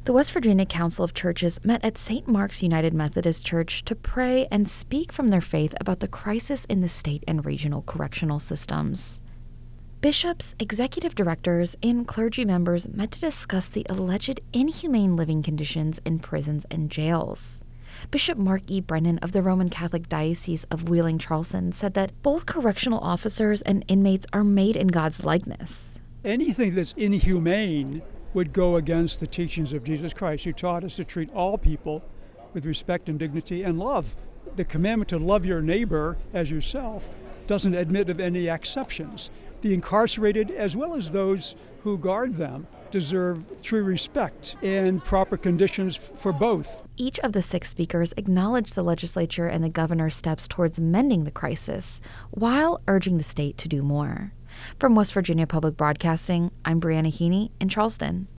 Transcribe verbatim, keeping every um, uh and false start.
The West Virginia Council of Churches met at Saint Mark's United Methodist Church to pray and speak from their faith about the crisis in the state and regional correctional systems. Bishops, executive directors, and clergy members met to discuss the alleged inhumane living conditions in prisons and jails. Bishop Mark E. Brennan of the Roman Catholic Diocese of Wheeling-Charleston said that both correctional officers and inmates are made in God's likeness. Anything that's inhumane would go against the teachings of Jesus Christ, who taught us to treat all people with respect and dignity and love. The commandment to love your neighbor as yourself doesn't admit of any exceptions. The incarcerated, as well as those who guard them, deserve true respect and proper conditions for both. Each of the six speakers acknowledged the legislature and the governor's steps towards mending the crisis, while urging the state to do more. From West Virginia Public Broadcasting, I'm Brianna Heaney in Charleston.